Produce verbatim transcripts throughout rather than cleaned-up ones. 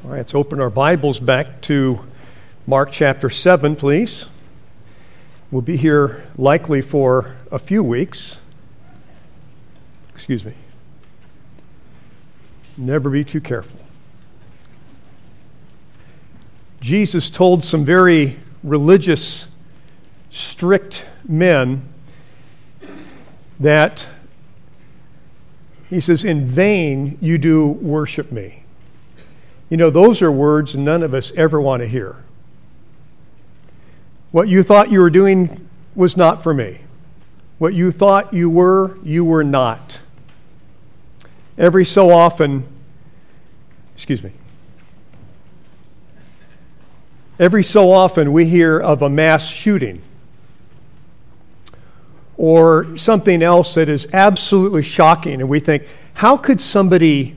All right, let's open our Bibles back to Mark chapter seven, please. We'll be here likely for a few weeks. Excuse me. Never be too careful. Jesus told some very religious, strict men that he says, "In vain you do worship me." You know, those are words none of us ever want to hear. What you thought you were doing was not for me. What you thought you were, you were not. Every so often, excuse me, every so often we hear of a mass shooting or something else that is absolutely shocking, and we think, how could somebody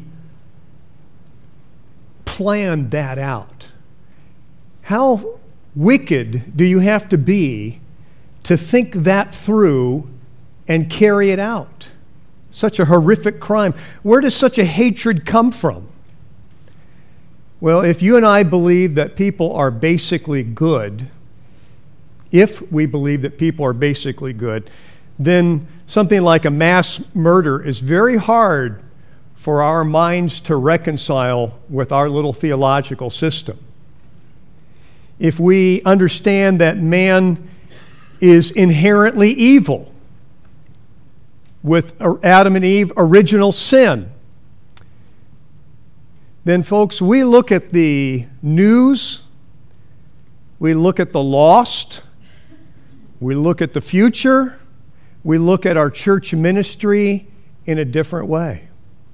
plan that out? How wicked do you have to be to think that through and carry it out? Such a horrific crime. Where does such a hatred come from? Well, if you and I believe that people are basically good, if we believe that people are basically good, then something like a mass murder is very hard for our minds to reconcile with our little theological system. If we understand that man is inherently evil, with Adam and Eve, original sin, then folks, we look at the news, we look at the lost, we look at the future, we look at our church ministry in a different way.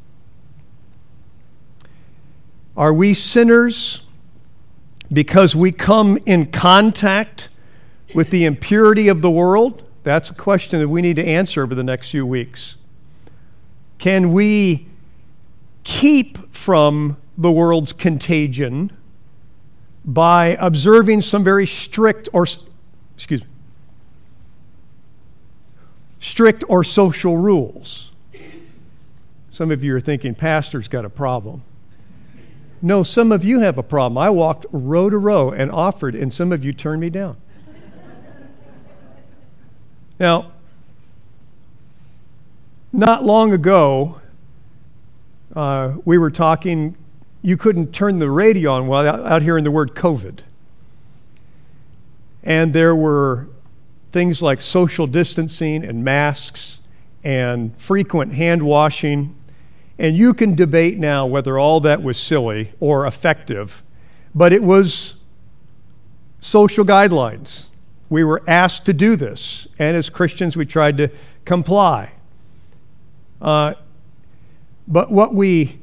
Are we sinners because we come in contact with the impurity of the world? That's a question that we need to answer over the next few weeks. Can we keep from the world's contagion by observing some very strict or, excuse me, strict or social rules? Some of you are thinking, Pastor's got a problem. No, some of you have a problem. I walked row to row and offered, and some of you turned me down. Now, not long ago, uh, we were talking, you couldn't turn the radio on while out hearing the word COVID. And there were things like social distancing and masks and frequent hand washing. And you can debate now whether all that was silly or effective, but it was social guidelines. We were asked to do this, and as Christians, we tried to comply. Uh, but what we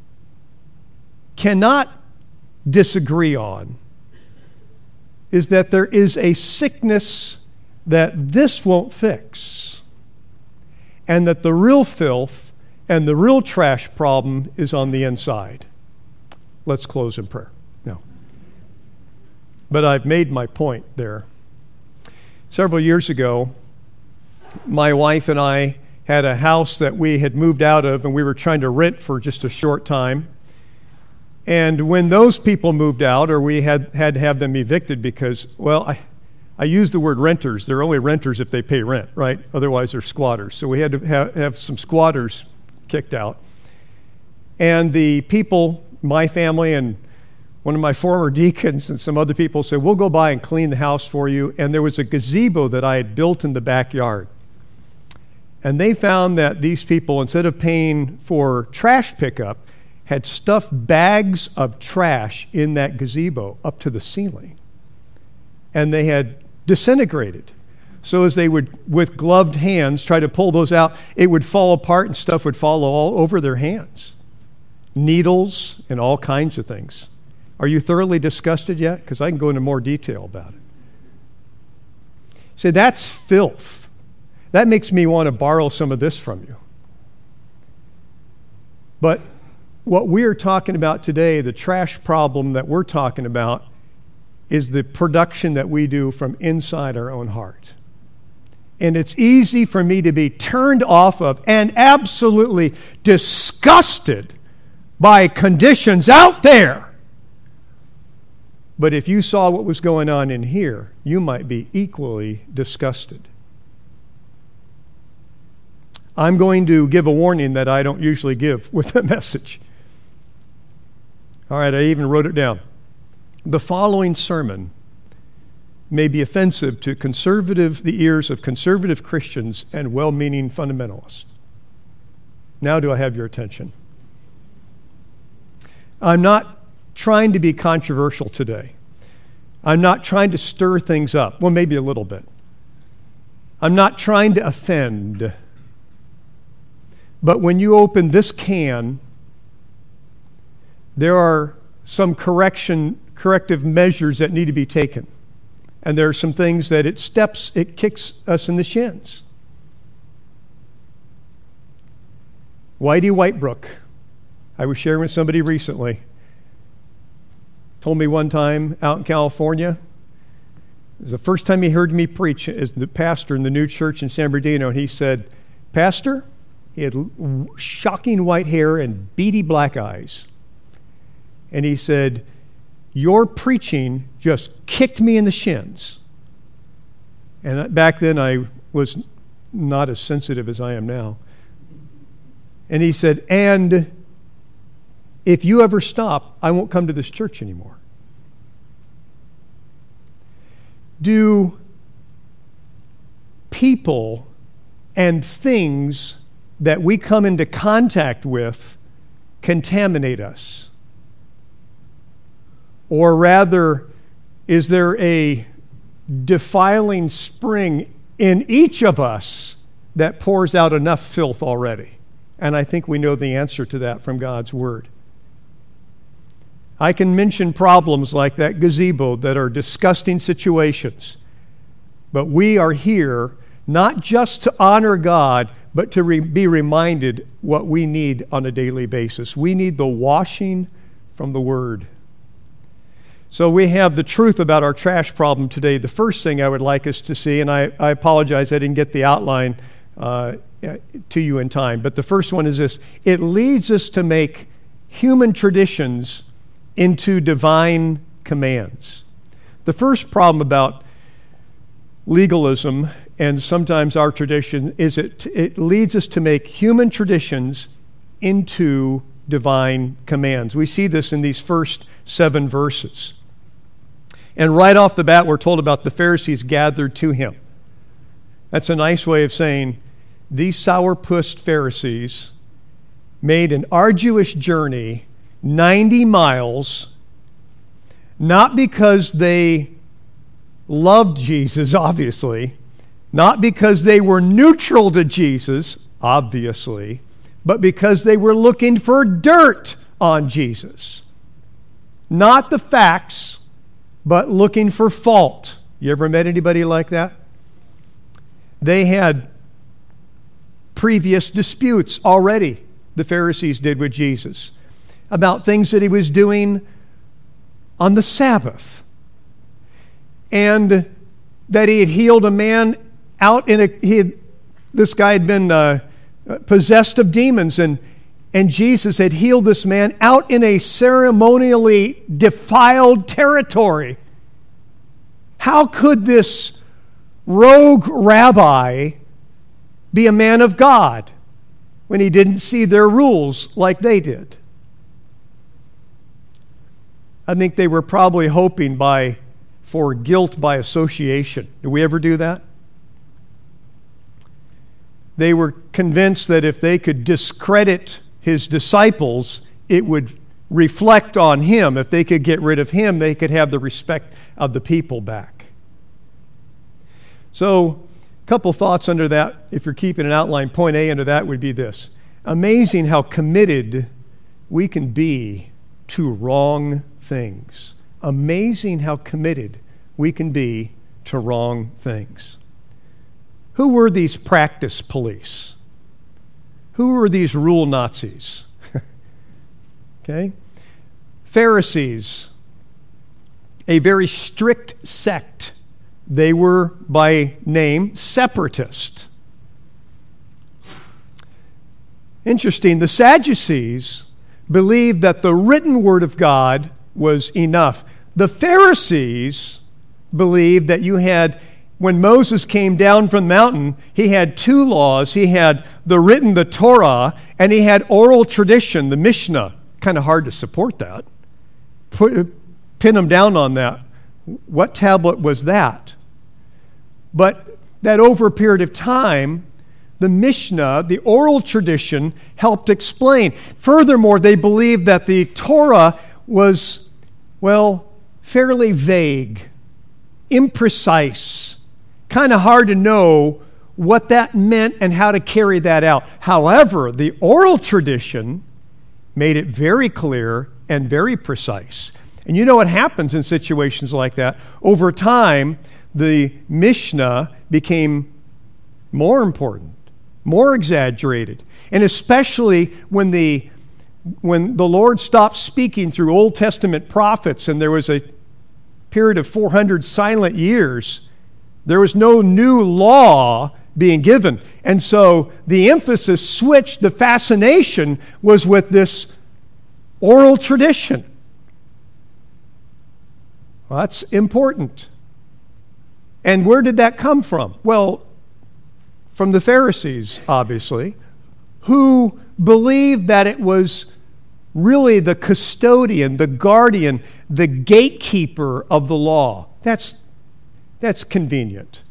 cannot disagree on is that there is a sickness that this won't fix, and that the real filth and the real trash problem is on the inside. Let's close in prayer. No. But I've made my point there. Several years ago, my wife and I had a house that we had moved out of, and we were trying to rent for just a short time. And when those people moved out, or we had, had to have them evicted because, well, I, I use the word renters. They're only renters if they pay rent, right? Otherwise, they're squatters. So we had to have, have some squatters kicked out. And the people, my family and one of my former deacons and some other people said, we'll go by and clean the house for you. And there was a gazebo that I had built in the backyard. And they found that these people, instead of paying for trash pickup, had stuffed bags of trash in that gazebo up to the ceiling. And they had disintegrated. So as they would, with gloved hands, try to pull those out, it would fall apart and stuff would fall all over their hands. Needles and all kinds of things. Are you thoroughly disgusted yet? Because I can go into more detail about it. See, that's filth. That makes me want to borrow some of this from you. But what we're talking about today, the trash problem that we're talking about, is the production that we do from inside our own heart. And it's easy for me to be turned off of and absolutely disgusted by conditions out there But if you saw what was going on in here, you might be equally disgusted. I'm going to give a warning that I don't usually give with a message. All right, I even wrote it down. The following sermon may be offensive to conservative, the ears of conservative Christians and well-meaning fundamentalists. Now do I have your attention? I'm not trying to be controversial today. I'm not trying to stir things up. Well, maybe a little bit. I'm not trying to offend. But when you open this can, there are some correction, corrective measures that need to be taken. And there are some things that it steps, it kicks us in the shins. Whitey Whitebrook, I was sharing with somebody recently, told me one time out in California, it was the first time he heard me preach as the pastor in the new church in San Bernardino, and he said, Pastor, he had shocking white hair and beady black eyes. And he said, your preaching just kicked me in the shins. And back then I was not as sensitive as I am now. And he said, and if you ever stop, I won't come to this church anymore. Do people and things that we come into contact with contaminate us? Or rather, is there a defiling spring in each of us that pours out enough filth already? And I think we know the answer to that from God's Word. I can mention problems like that gazebo that are disgusting situations. But we are here not just to honor God, but to re- be reminded what we need on a daily basis. We need the washing from the Word. So we have the truth about our trash problem today. The first thing I would like us to see, and I, I apologize I didn't get the outline uh, to you in time, but the first one is this. It leads us to make human traditions into divine commands. The first problem about legalism and sometimes our tradition is it, it leads us to make human traditions into divine commands. We see this in these first seven verses. And right off the bat, we're told about the Pharisees gathered to him. That's a nice way of saying these sour-pussed Pharisees made an arduous journey, ninety miles, not because they loved Jesus, obviously, not because they were neutral to Jesus, obviously, but because they were looking for dirt on Jesus. Not the facts, but looking for fault. You ever met anybody like that? They had previous disputes already, the Pharisees did with Jesus, about things that he was doing on the Sabbath. And that he had healed a man out in a, he had, this guy had been uh, possessed of demons, and, and Jesus had healed this man out in a ceremonially defiled territory. How could this rogue rabbi be a man of God when he didn't see their rules like they did? I think they were probably hoping by for guilt by association. Do we ever do that? They were convinced that if they could discredit his disciples, it would reflect on him. If they could get rid of him, they could have the respect of the people back. So, a couple thoughts under that, if you're keeping an outline. Point A under that would be this. Amazing how committed we can be to wrong things. Amazing how committed we can be to wrong things. Who were these practice police? Who were these rule Nazis? Okay? Pharisees, a very strict sect. They were, by name, separatist. Interesting, the Sadducees believed that the written word of God was enough. the Pharisees believed that you had, when Moses came down from the mountain, he had two laws. He had the written, the Torah, and he had oral tradition, the Mishnah. Kind of hard to support that. Put, pin them down on that. What tablet was that? But that over a period of time, the Mishnah, the oral tradition, helped explain. Furthermore, they believed that the Torah was, well, fairly vague, imprecise, kind of hard to know what that meant and how to carry that out. However, the oral tradition made it very clear and very precise. And you know what happens in situations like that? Over time, the Mishnah became more important, more exaggerated. And especially when the when the Lord stopped speaking through Old Testament prophets and there was a period of four hundred silent years, there was no new law being given. And so the emphasis switched. The fascination was with this oral tradition. Well, that's important. And where did that come from? Well, from the Pharisees, obviously, who believed that it was really the custodian, the guardian, the gatekeeper of the law. That's, that's convenient.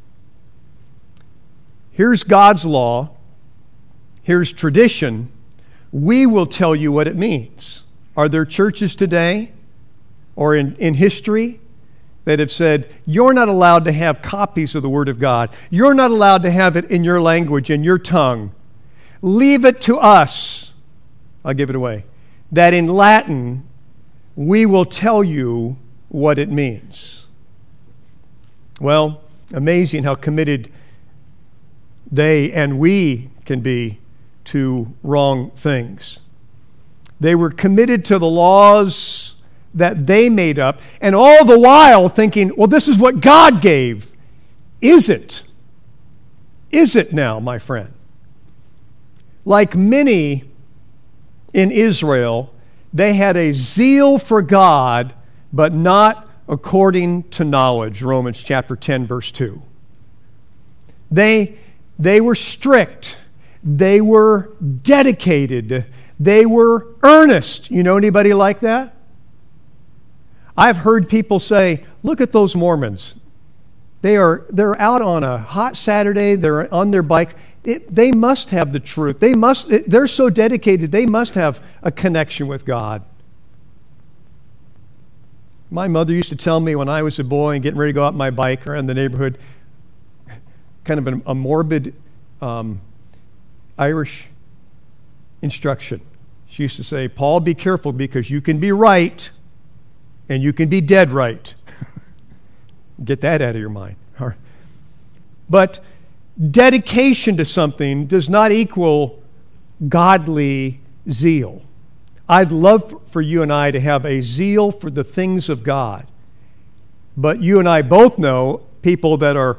Here's God's law. Here's tradition. We will tell you what it means. Are there churches today or in, in history that have said, you're not allowed to have copies of the Word of God. You're not allowed to have it in your language, in your tongue. Leave it to us. I'll give it away. That in Latin, we will tell you what it means. Well, amazing how committed they and we can be to wrong things. They were committed to the laws that they made up, and all the while thinking, well, this is what God gave. Is it? Is it now, my friend? Like many in Israel, they had a zeal for God, but not according to knowledge, Romans chapter ten, verse two. They, they were strict. They were dedicated. They were earnest. You know anybody like that? I've heard people say, look at those Mormons. They are, they're out on a hot Saturday. They're on their bike. It, they must have the truth. They must, it, they're so dedicated. They must have a connection with God. My mother used to tell me when I was a boy and getting ready to go out on my bike around the neighborhood, kind of an, a morbid um, Irish instruction. She used to say, Paul, be careful because you can be right and you can be dead right. Get that out of your mind. All right. But dedication to something does not equal godly zeal. I'd love for you and I to have a zeal for the things of God. But you and I both know people that are,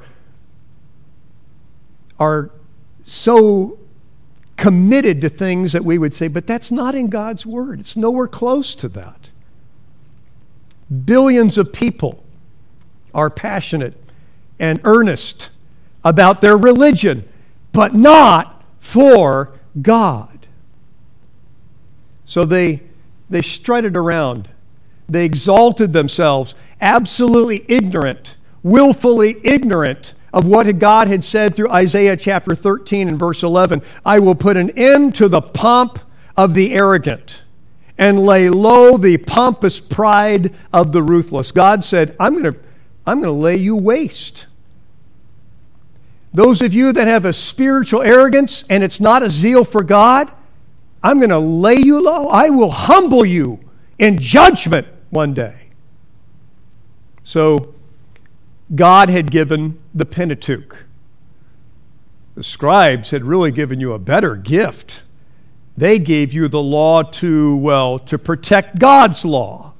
are so committed to things that we would say, but that's not in God's Word. It's nowhere close to that. Billions of people are passionate and earnest about their religion, but not for God. So they, they strutted around. They exalted themselves, absolutely ignorant, willfully ignorant of what God had said through Isaiah chapter thirteen and verse eleven. I will put an end to the pomp of the arrogant and lay low the pompous pride of the ruthless. God said, I'm going to I'm going to lay you waste. Those of you that have a spiritual arrogance and it's not a zeal for God, I'm going to lay you low. I will humble you in judgment one day. So God had given the Pentateuch. The scribes had really given you a better gift. They gave you the law to, well, to protect God's law.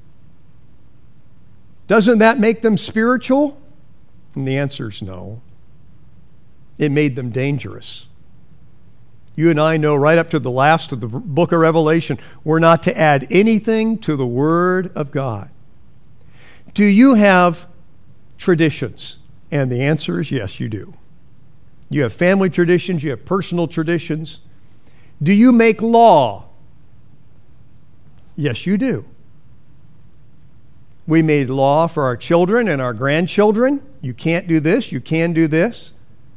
Doesn't that make them spiritual? And the answer is no. It made them dangerous. You and I know right up to the last of the book of Revelation, we're not to add anything to the Word of God. Do you have traditions? And the answer is yes, you do. You have family traditions, you have personal traditions. Do you make law? Yes, you do. We made law for our children and our grandchildren. You can't do this, you can do this.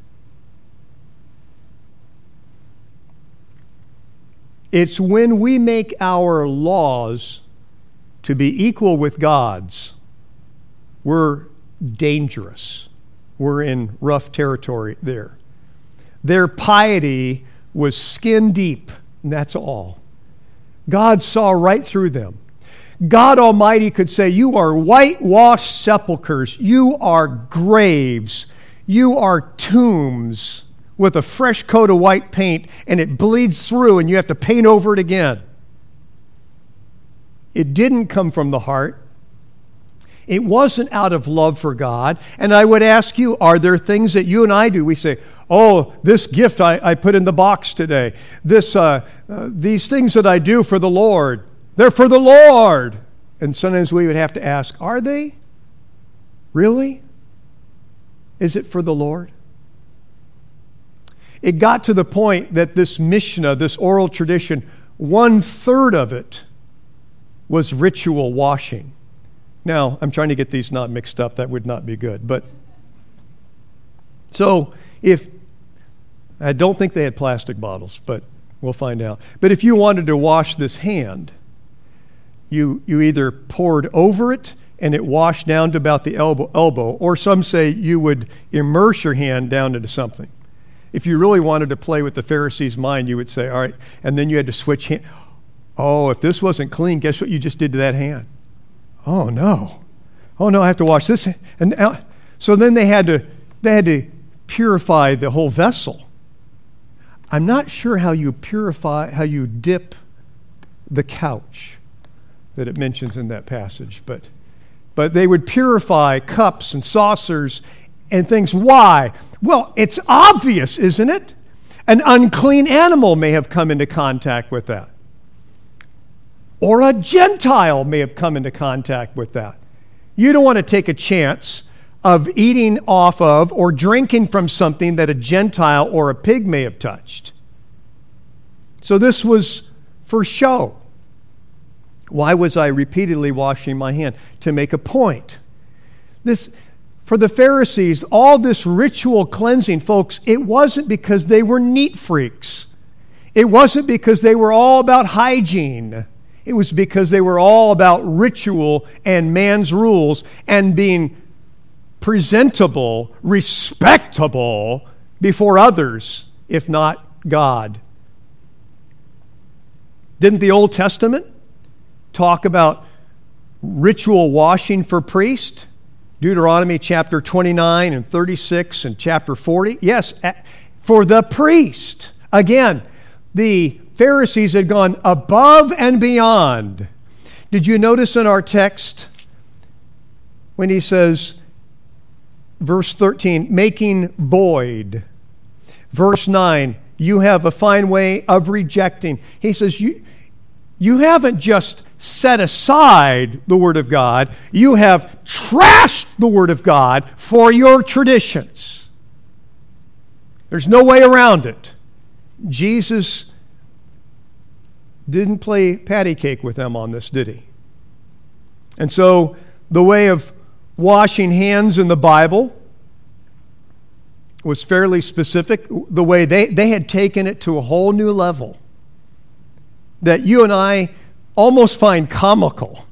It's when we make our laws to be equal with God's, we're dangerous. We're in rough territory there. Their piety was skin deep, and that's all. God saw right through them. God Almighty could say, you are whitewashed sepulchres. You are graves. You are tombs with a fresh coat of white paint, and it bleeds through, and you have to paint over it again. It didn't come from the heart. It wasn't out of love for God. And I would ask you, are there things that you and I do? We say, oh, this gift I, I put in the box today. This, uh, uh, these things that I do for the Lord, they're for the Lord. And sometimes we would have to ask, are they? Really? Is it for the Lord? It got to the point that this Mishnah, this oral tradition, one third of it was ritual washing. Now, I'm trying to get these not mixed up. That would not be good. But so if, I don't think they had plastic bottles, but we'll find out. But if you wanted to wash this hand, you, you either poured over it and it washed down to about the elbow, elbow, or some say you would immerse your hand down into something. If you really wanted to play with the Pharisees' mind, you would say, all right, and then you had to switch hand. Oh, if this wasn't clean, guess what you just did to that hand? Oh, no. Oh, no, I have to wash this hand. And now, so then they had to they had to purify the whole vessel. I'm not sure how you purify, how you dip the couch that it mentions in that passage, but but they would purify cups and saucers and things. Why? Well, it's obvious, isn't it? An unclean animal may have come into contact with that. Or a Gentile may have come into contact with that. You don't want to take a chance of eating off of or drinking from something that a Gentile or a pig may have touched. So this was for show. Why was I repeatedly washing my hand? To make a point. This, for the Pharisees, all this ritual cleansing, folks, it wasn't because they were neat freaks. It wasn't because they were all about hygiene. It was because they were all about ritual and man's rules and being presentable, respectable before others, if not God. Didn't the Old Testament talk about ritual washing for priests? Deuteronomy chapter twenty-nine and thirty-six and chapter forty. Yes, for the priest. Again, the Pharisees had gone above and beyond. Did you notice in our text when he says, verse thirteen, making void. Verse nine, you have a fine way of rejecting. He says, you, you haven't just set aside the Word of God, you have trashed the Word of God for your traditions. There's no way around it. Jesus didn't play patty cake with them on this, did he? And so the way of washing hands in the Bible was fairly specific. The way they, they had taken it to a whole new level that you and I almost find comical.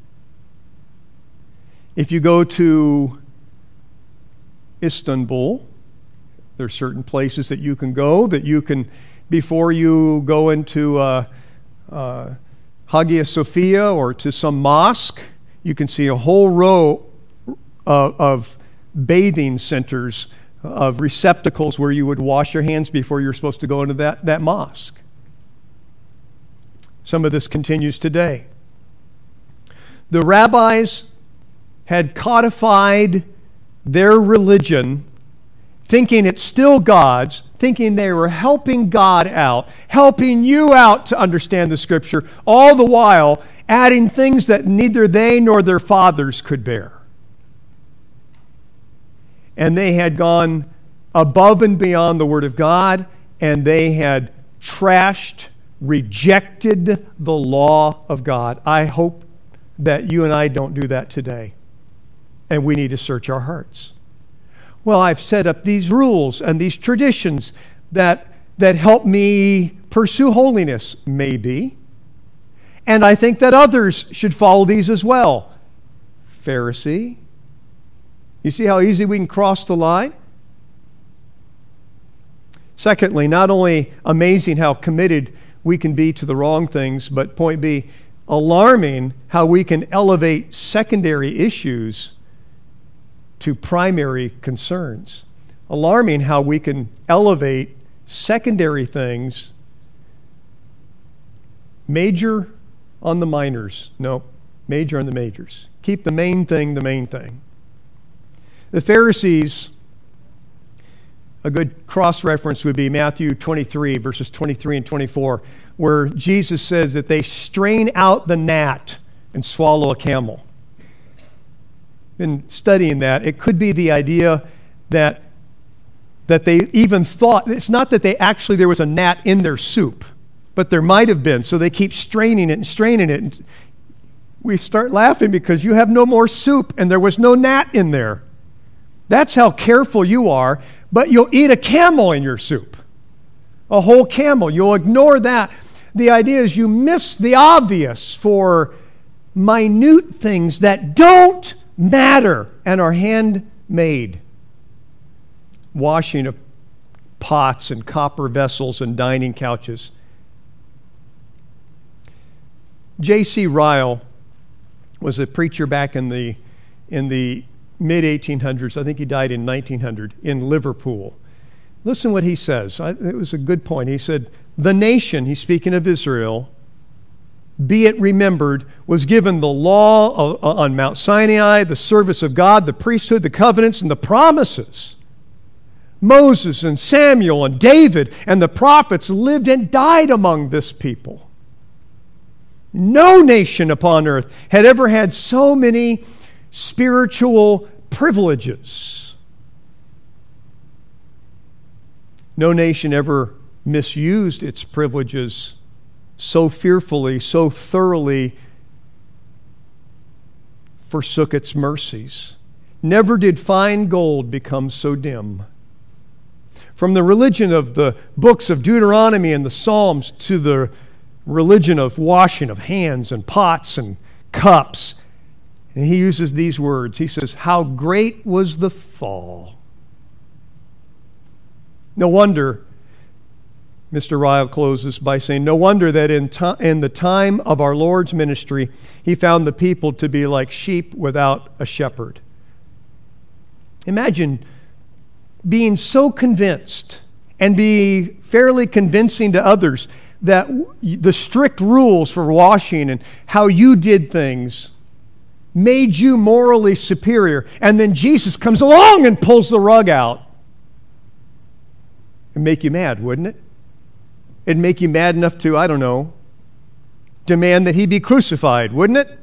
If you go to Istanbul, there are certain places that you can go that you can, before you go into uh, uh, Hagia Sophia or to some mosque, you can see a whole row of, of bathing centers, of receptacles where you would wash your hands before you're supposed to go into that, that mosque. Some of this continues today. The rabbis had codified their religion, thinking it's still God's, thinking they were helping God out, helping you out to understand the Scripture, all the while adding things that neither they nor their fathers could bear. and they had gone above and beyond the Word of God, and they had trashed, rejected the law of God. I hope that you and I don't do that today, and we need to search our hearts. Well, I've set up these rules and these traditions that, that help me pursue holiness, maybe, and I think that others should follow these as well. Pharisee, you see how easy we can cross the line? Secondly, not only amazing how committed we can be to the wrong things, but point B, alarming how we can elevate secondary issues to primary concerns. Alarming how we can elevate secondary things, major on the minors. No, major on the majors. Keep the main thing the main thing. The Pharisees, a good cross-reference would be Matthew twenty-three, verses twenty-three and twenty-four, where Jesus says that they strain out the gnat and swallow a camel. In studying that, it could be the idea that, that they even thought, it's not that they actually, there was a gnat in their soup, but there might have been, so they keep straining it and straining it. And we start laughing because you have no more soup and there was no gnat in there. That's how careful you are, but you'll eat a camel in your soup. A whole camel. You'll ignore that. The idea is you miss the obvious for minute things that don't matter and are handmade. Washing of pots and copper vessels and dining couches. J C Ryle was a preacher back in the in the mid eighteen hundreds. I think he died in nineteen hundred in Liverpool. Listen what he says. I, it was a good point. He said, the nation, he's speaking of Israel, be it remembered, was given the law of, uh, on Mount Sinai, the service of God, the priesthood, the covenants, and the promises. Moses and Samuel and David and the prophets lived and died among this people. No nation upon earth had ever had so many spiritual privileges. No nation ever misused its privileges so fearfully, so thoroughly, forsook its mercies. Never did fine gold become so dim. From the religion of the books of Deuteronomy and the Psalms to the religion of washing of hands and pots and cups. And he uses these words. He says, how great was the fall. No wonder, Mister Ryle closes by saying, no wonder that in, to- in the time of our Lord's ministry, he found the people to be like sheep without a shepherd. Imagine being so convinced and be fairly convincing to others that the strict rules for washing and how you did things made you morally superior. And then Jesus comes along and pulls the rug out. It'd make you mad, wouldn't it? It'd make you mad enough to, I don't know, demand that he be crucified, wouldn't it?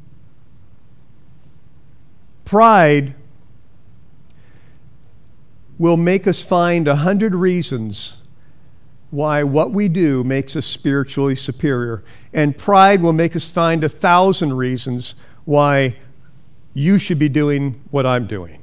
Pride will make us find a hundred reasons why what we do makes us spiritually superior. And pride will make us find a thousand reasons why you should be doing what I'm doing.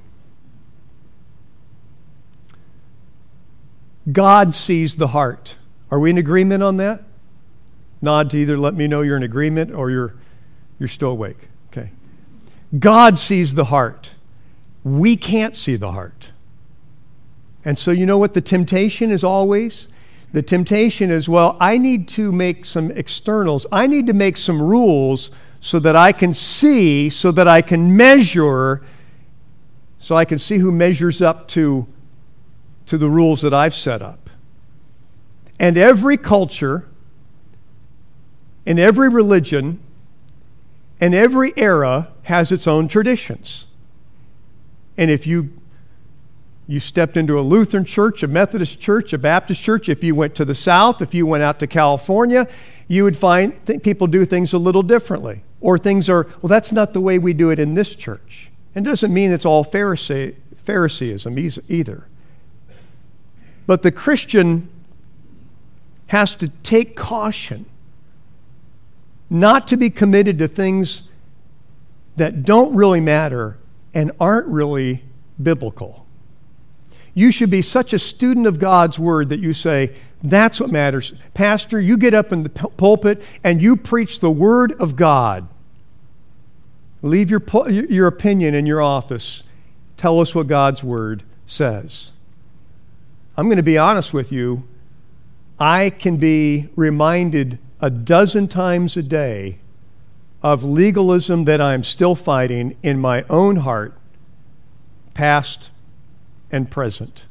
God sees the heart. Are we in agreement on that? Nod to either let me know you're in agreement or you're you're still awake. Okay. God sees the heart. We can't see the heart. And so you know what the temptation is always? The temptation is, well, I need to make some externals. I need to make some rules so that I can see, so that I can measure, so I can see who measures up to, to the rules that I've set up. And every culture, and every religion, and every era has its own traditions. And if you You stepped into a Lutheran church, a Methodist church, a Baptist church. If you went to the South, if you went out to California, you would find th- people do things a little differently. Or things are, well, that's not the way we do it in this church. And it doesn't mean it's all Pharisee, Phariseeism either. But the Christian has to take caution not to be committed to things that don't really matter and aren't really biblical. You should be such a student of God's Word that you say, that's what matters. Pastor, you get up in the pulpit and you preach the Word of God. Leave your, your opinion in your office. Tell us what God's Word says. I'm going to be honest with you. I can be reminded a dozen times a day of legalism that I'm still fighting in my own heart, past and present.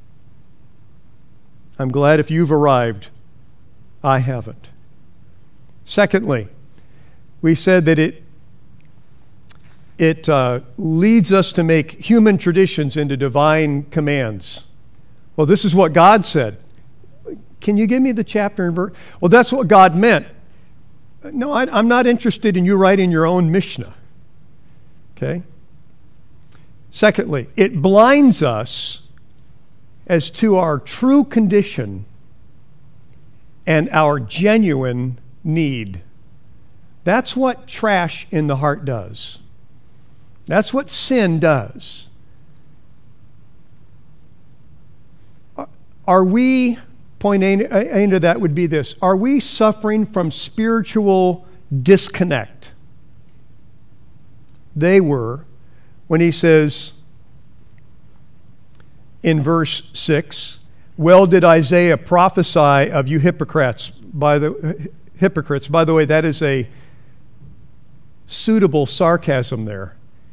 I'm glad if you've arrived. I haven't. Secondly, we said that it it uh, leads us to make human traditions into divine commands. Well, this is what God said. Can you give me the chapter and verse? Well, that's what God meant. No, I, I'm not interested in you writing your own Mishnah. Okay? Secondly, it blinds us as to our true condition and our genuine need. That's what trash in the heart does. That's what sin does. Are we, point A into that would be this, are we suffering from spiritual disconnect? They were, when he says in verse six, well did Isaiah prophesy of you hypocrites. By the hypocrites, by the way, that is a suitable sarcasm there.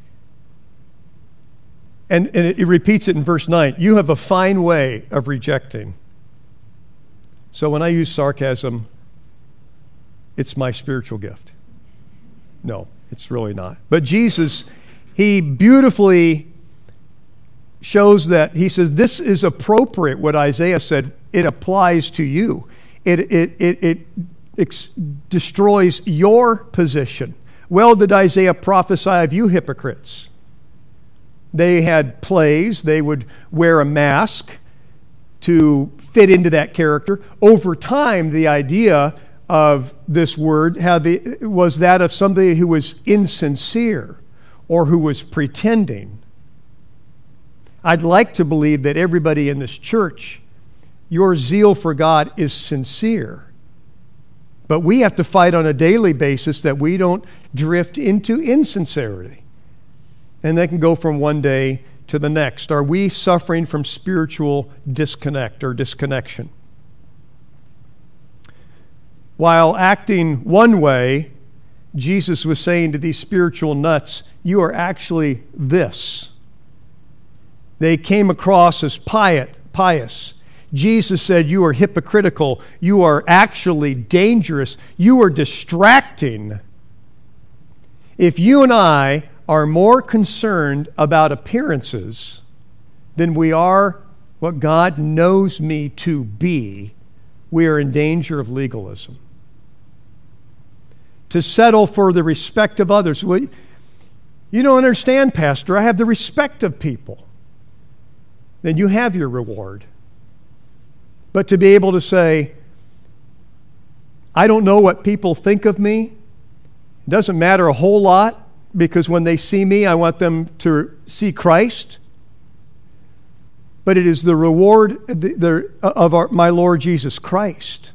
And, and it, it repeats it in verse nine. You have a fine way of rejecting. So when I use sarcasm, it's my spiritual gift. No, it's really not. But Jesus, he beautifully shows that. He says, this is appropriate, what Isaiah said. It applies to you. It, it, it, it ex- destroys your position. Well did Isaiah prophesy of you hypocrites. They had plays. They would wear a mask to fit into that character. Over time, the idea of this word how the, was that of somebody who was insincere or who was pretending. I'd like to believe that everybody in this church, your zeal for God is sincere. But we have to fight on a daily basis that we don't drift into insincerity. And that can go from one day to the next. Are we suffering from spiritual disconnect or disconnection? While acting one way, Jesus was saying to these spiritual nuts, you are actually this. They came across as pious. Jesus said, you are hypocritical. You are actually dangerous. You are distracting. If you and I are more concerned about appearances than we are what God knows me to be, we are in danger of legalism. To settle for the respect of others. Well, you don't understand, Pastor. I have the respect of people. Then you have your reward. But to be able to say, I don't know what people think of me. It doesn't matter a whole lot. Because when they see me, I want them to see Christ. But it is the reward of our, my Lord Jesus Christ.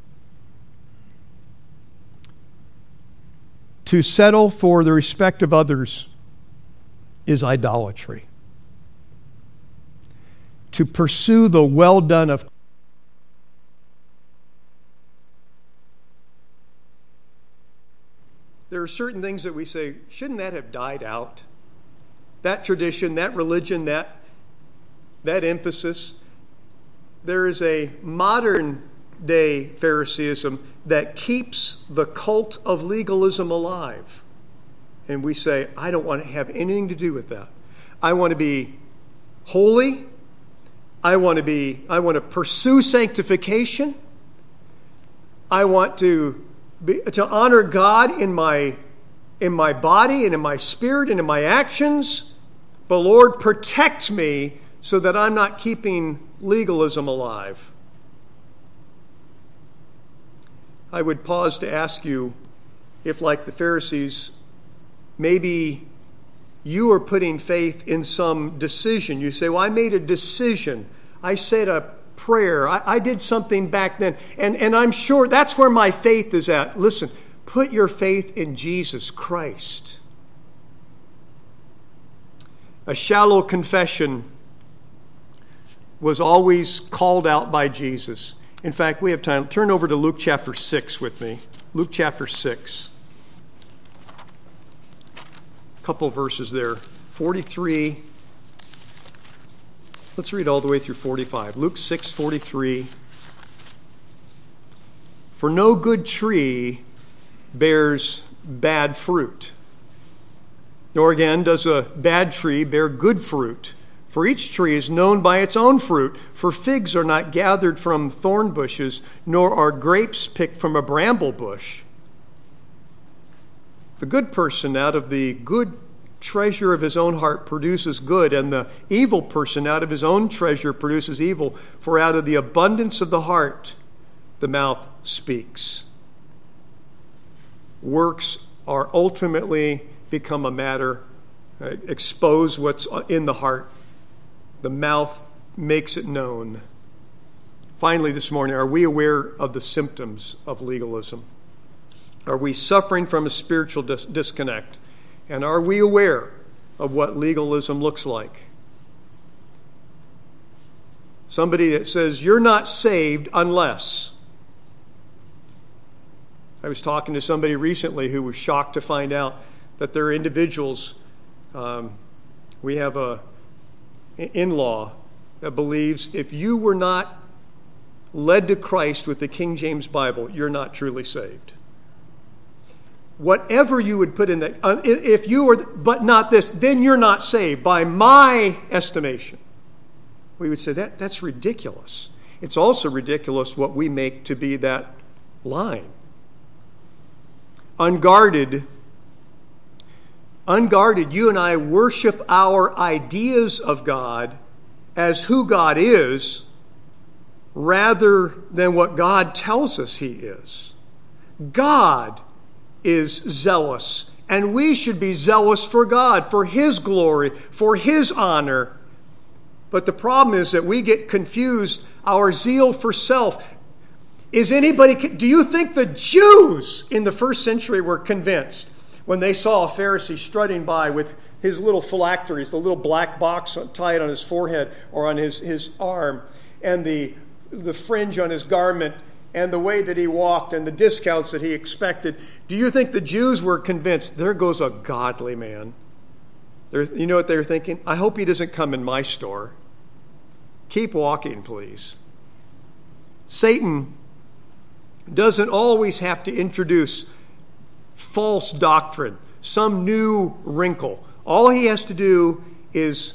To settle for the respect of others is idolatry. To pursue the well done of There are certain things that we say, shouldn't that have died out? That tradition, that religion, that, that emphasis. There is a modern day Phariseeism that keeps the cult of legalism alive. And we say, I don't want to have anything to do with that. I want to be holy. I want to be, I want to pursue sanctification. I want to Be, to honor God in my in my body and in my spirit and in my actions, But Lord, protect me so that I'm not keeping legalism alive. I would pause to ask you if, like the Pharisees, maybe you are putting faith in some decision. You say, well, I made a decision. I said a prayer. I, I did something back then. And, and I'm sure that's where my faith is at. Listen, put your faith in Jesus Christ. A shallow confession was always called out by Jesus. In fact, we have time. Turn over to Luke chapter six with me. Luke chapter six. A couple verses there. forty-three. Let's read all the way through forty-five. Luke six forty-three. For no good tree bears bad fruit, nor again does a bad tree bear good fruit. For each tree is known by its own fruit. For figs are not gathered from thorn bushes, nor are grapes picked from a bramble bush. The good person out of the good treasure of his own heart produces good, and the evil person out of his own treasure produces evil. For out of the abundance of the heart, the mouth speaks. Works are ultimately become a matter, uh, expose what's in the heart. The mouth makes it known. Finally, this morning, are we aware of the symptoms of legalism? Are we suffering from a spiritual dis- disconnect? And are we aware of what legalism looks like? Somebody that says, you're not saved unless. I was talking to somebody recently who was shocked to find out that there are individuals, um, we have a in-law that believes if you were not led to Christ with the King James Bible, you're not truly saved. Whatever you would put in that, if you were, but not this, then you're not saved by my estimation. We would say that that's ridiculous. It's also ridiculous what we make to be that line. Unguarded, unguarded, you and I worship our ideas of God as who God is rather than what God tells us He is. God is zealous, and we should be zealous for God, for His glory, for His honor. But the problem is that we get confused, our zeal for self. Is anybody, do you think the Jews in the first century were convinced when they saw a Pharisee strutting by with his little phylacteries, the little black box tied on his forehead or on his, his arm, and the, the fringe on his garment, and the way that he walked and the discounts that he expected? Do you think the Jews were convinced, there goes a godly man? They're, you know what they were thinking? I hope he doesn't come in my store. Keep walking, please. Satan doesn't always have to introduce false doctrine, some new wrinkle. All he has to do is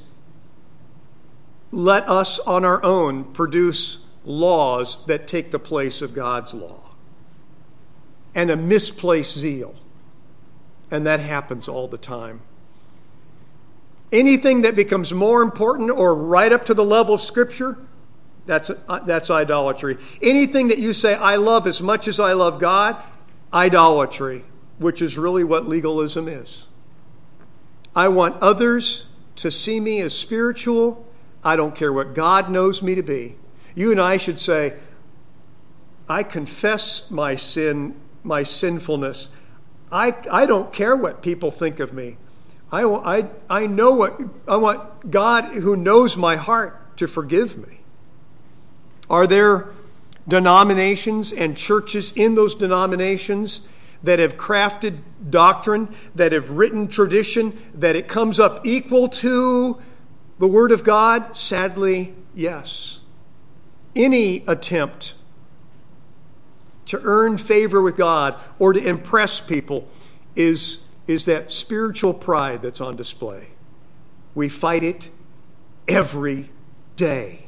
let us on our own produce laws that take the place of God's law and a misplaced zeal. And that happens all the time. Anything that becomes more important or right up to the level of Scripture, that's, uh, that's idolatry. Anything that you say, I love as much as I love God, idolatry, which is really what legalism is. I want others to see me as spiritual. I don't care what God knows me to be. You and I should say, I confess my sin, my sinfulness. I, I don't care what people think of me. I, I, I know what, I want God who knows my heart to forgive me. Are there denominations and churches in those denominations that have crafted doctrine, that have written tradition, that it comes up equal to the Word of God? Sadly, yes. Any attempt to earn favor with God or to impress people is, is that spiritual pride that's on display. We fight it every day.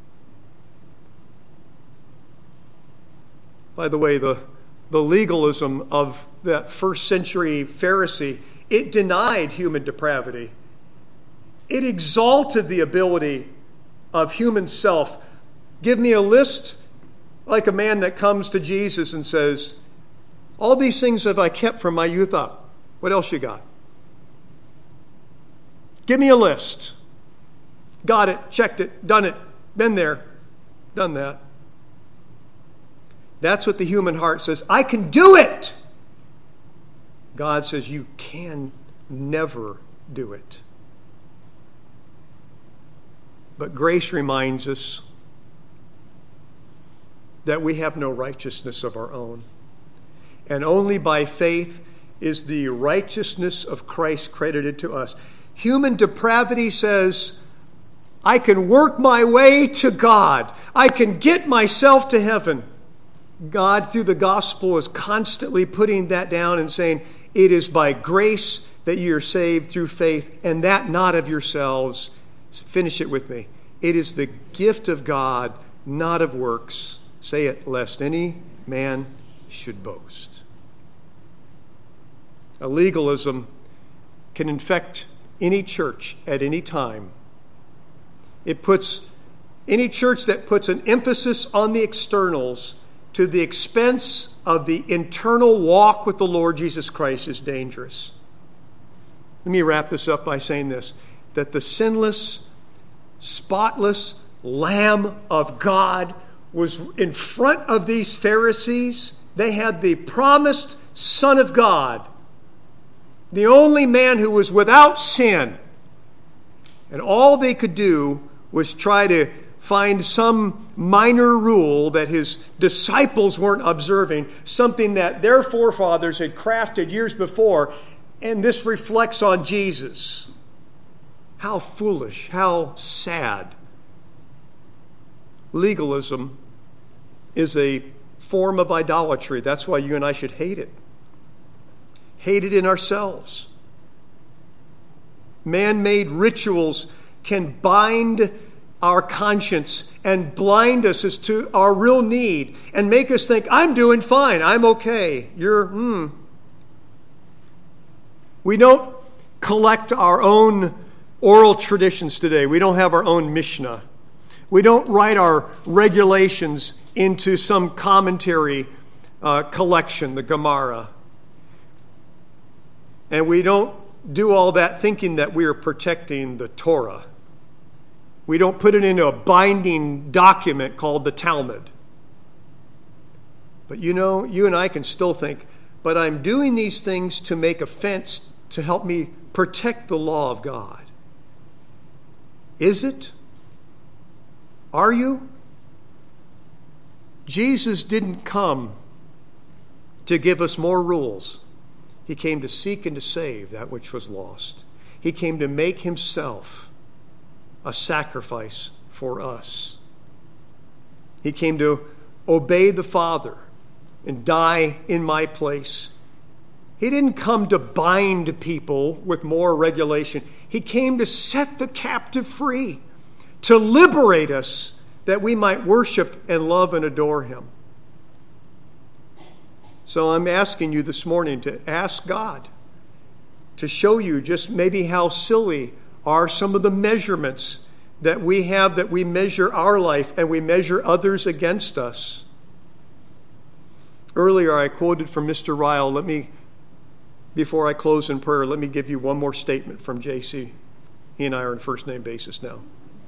By the way, the The legalism of that first century Pharisee, it denied human depravity. It exalted the ability of human self. Give me a list like a man that comes to Jesus and says, all these things have I kept from my youth up. What else you got? Give me a list. Got it, checked it, done it, been there, done that. That's what the human heart says. I can do it. God says you can never do it. But grace reminds us that we have no righteousness of our own. And only by faith is the righteousness of Christ credited to us. Human depravity says, I can work my way to God. I can get myself to heaven. God, through the gospel, is constantly putting that down and saying, it is by grace that you are saved through faith, and that not of yourselves. Finish it with me. It is the gift of God, not of works. Say it, lest any man should boast. A legalism can infect any church at any time. It puts any church that puts an emphasis on the externals to the expense of the internal walk with the Lord Jesus Christ is dangerous. Let me wrap this up by saying this, that the sinless, spotless Lamb of God was in front of these Pharisees. They had the promised Son of God, the only man who was without sin. And all they could do was try to find some minor rule that his disciples weren't observing, something that their forefathers had crafted years before, and this reflects on Jesus. How foolish, how sad. Legalism is a form of idolatry. That's why you and I should hate it. Hate it in ourselves. Man-made rituals can bind our conscience and blind us as to our real need and make us think, I'm doing fine, I'm okay. You're, hmm. We don't collect our own oral traditions today. We don't have our own Mishnah. We don't write our regulations into some commentary uh, collection, the Gemara. And we don't do all that thinking that we are protecting the Torah. We don't put it into a binding document called the Talmud. But you know, you and I can still think, but I'm doing these things to make a fence to help me protect the law of God. Is it? Are you? Jesus didn't come to give us more rules. He came to seek and to save that which was lost. He came to make himself a sacrifice for us. He came to obey the Father and die in my place. He didn't come to bind people with more regulation. He came to set the captive free, to liberate us that we might worship and love and adore him. So I'm asking you this morning to ask God to show you just maybe how silly are some of the measurements that we have, that we measure our life and we measure others against us. Earlier I quoted from Mister Ryle. Let me, before I close in prayer, let me give you one more statement from J C. He and I are on a first name basis now.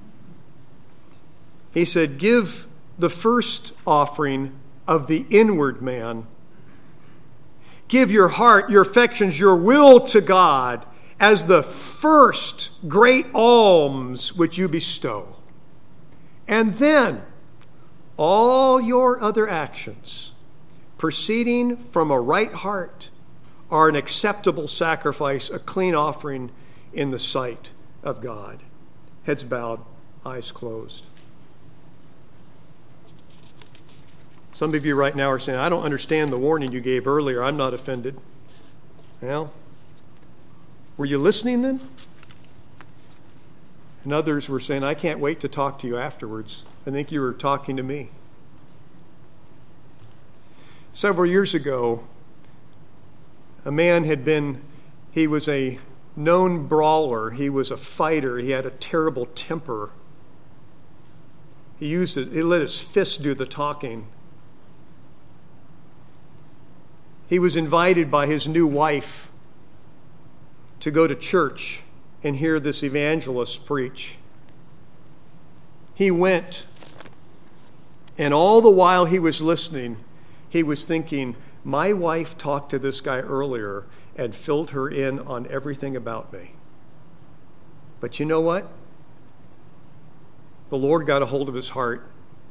He said, give the first offering of the inward man. Give your heart, your affections, your will to God as the first great alms which you bestow. And then all your other actions, proceeding from a right heart, are an acceptable sacrifice, a clean offering in the sight of God. Heads bowed, eyes closed. Some of you right now are saying, I don't understand the warning you gave earlier. I'm not offended. Well, were you listening then? And others were saying, I can't wait to talk to you afterwards. I think you were talking to me. Several years ago, a man had been, he was a known brawler. He was a fighter. He had a terrible temper. He used it, he let his fists do the talking. He was invited by his new wife to go to church and hear this evangelist preach. He went, and all the while he was listening, he was thinking, my wife talked to this guy earlier and filled her in on everything about me. But you know what? The Lord got a hold of his heart,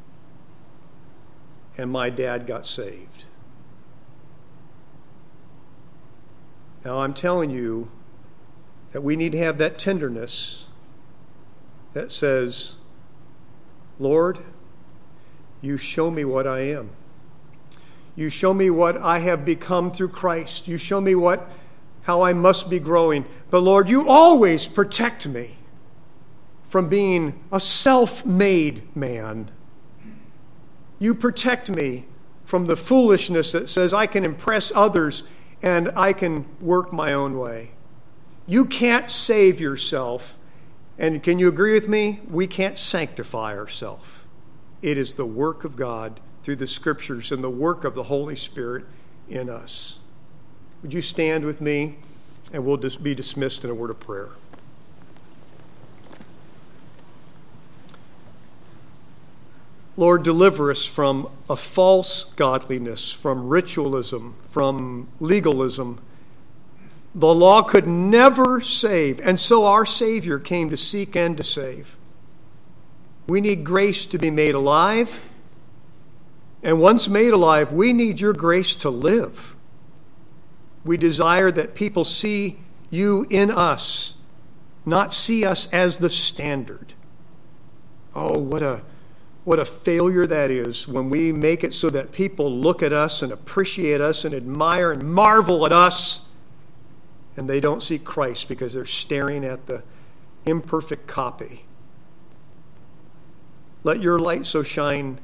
and my dad got saved. Now I'm telling you that we need to have that tenderness that says, Lord, you show me what I am. You show me what I have become through Christ. You show me what, how I must be growing. But Lord, you always protect me from being a self-made man. You protect me from the foolishness that says I can impress others and I can work my own way. You can't save yourself. And can you agree with me? We can't sanctify ourselves. It is the work of God through the Scriptures and the work of the Holy Spirit in us. Would you stand with me, and we'll just be dismissed in a word of prayer. Lord, deliver us from a false godliness, from ritualism, from legalism. The law could never save, and so our Savior came to seek and to save. We need grace to be made alive, and once made alive, we need your grace to live. We desire that people see you in us, not see us as the standard. Oh, what a What a failure that is when we make it so that people look at us and appreciate us and admire and marvel at us, and they don't see Christ because they're staring at the imperfect copy. Let your light so shine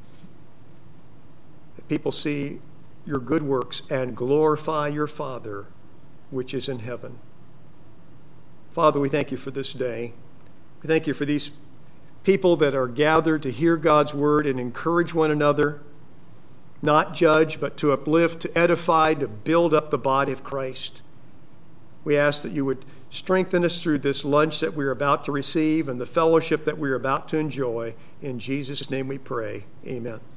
that people see your good works and glorify your Father which is in heaven. Father, we thank you for this day. We thank you for these people that are gathered to hear God's word and encourage one another, not judge, but to uplift, to edify, to build up the body of Christ. We ask that you would strengthen us through this lunch that we're about to receive and the fellowship that we're about to enjoy. In Jesus' name we pray. Amen.